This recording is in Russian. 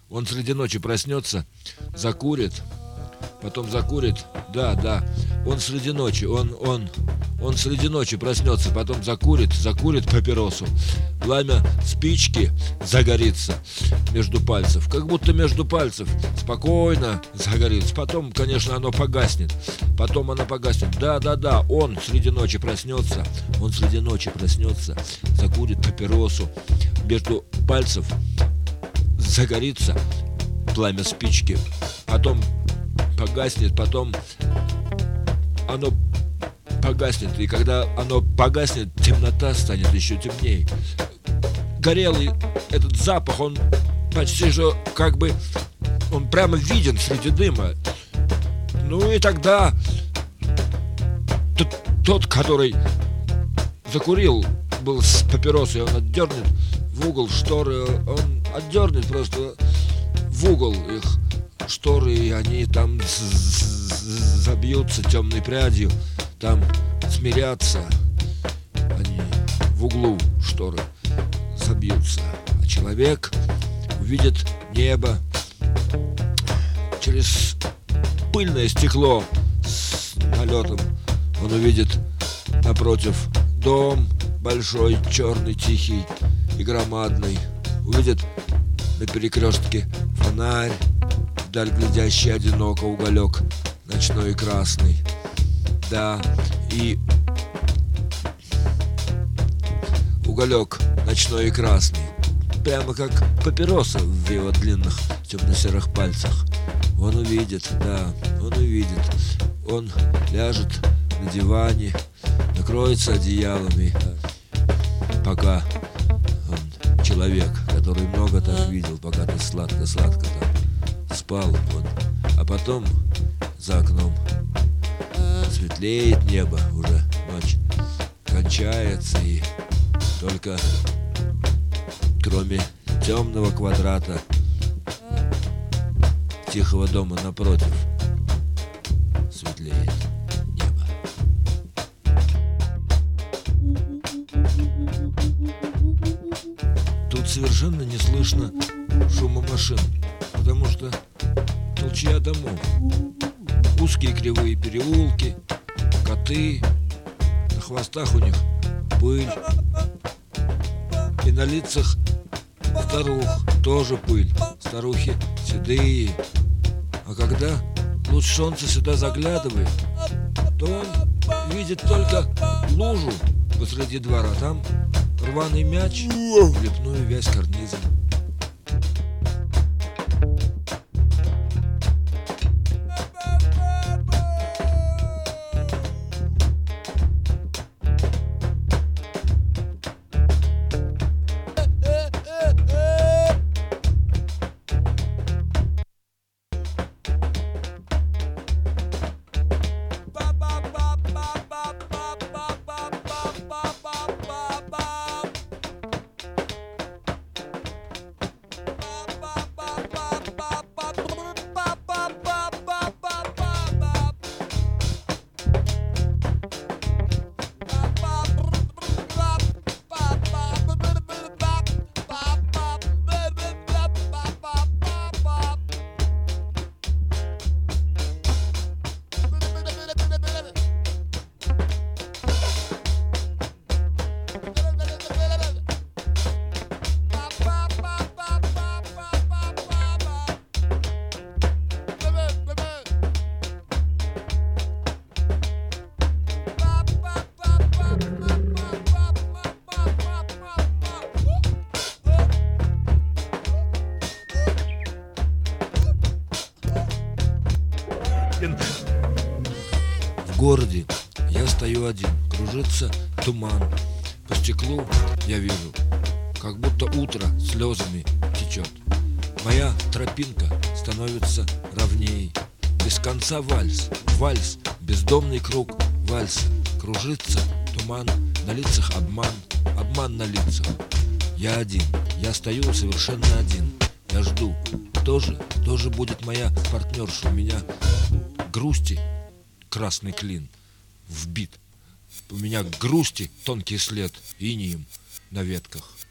Он среди ночи проснется, закурит, потом закурит, да, он среди ночи, он среди ночи проснется, потом закурит папиросу, пламя спички загорится между пальцев, как будто между пальцев, спокойно загорится, потом, конечно, оно погаснет, да, он среди ночи проснется, закурит папиросу, между пальцев загорится пламя спички, потом погаснет, потом оно погаснет, и когда оно погаснет, темнота станет еще темнее. Горелый этот запах, он почти что как бы, он прямо виден среди дыма. Ну и тогда тот, который закурил, был с папиросой, он отдернет в угол шторы, он отдернет просто в угол их шторы, и они там забьются темной прядью, там смирятся, они в углу шторы забьются, а человек увидит небо через пыльное стекло с налетом, он увидит напротив дом большой, черный, тихий и громадный, увидит на перекрестке фонарь, вдаль глядящий одиноко уголек ночной и красный. Да, и уголек ночной и красный, прямо как папироса в его длинных темно-серых пальцах. Он увидит, он ляжет на диване, накроется одеялами, пока он человек, который много так видел, пока ты сладко-сладко там спал, а потом за окном светлеет небо, уже ночь кончается, и только кроме темного квадрата тихого дома напротив светлеет небо. Тут совершенно не слышно шума машин, потому что толчья домов, узкие кривые переулки, коты, на хвостах у них пыль, и на лицах старух тоже пыль, старухи седые. А когда луч солнца сюда заглядывает, то он видит только лужу посреди двора, там рваный мяч, лепную вязь карнизом. В городе я стою один, кружится туман. По стеклу я вижу, как будто утро слезами течет. Моя тропинка становится ровней. Без конца вальс, вальс, бездомный круг вальса. Кружится туман, на лицах обман, обман на лицах. Я один, я стою совершенно один. Я жду, тоже будет моя партнерша. У меня грусти красный клин вбит. У меня грусти тонкий след инеем на ветках.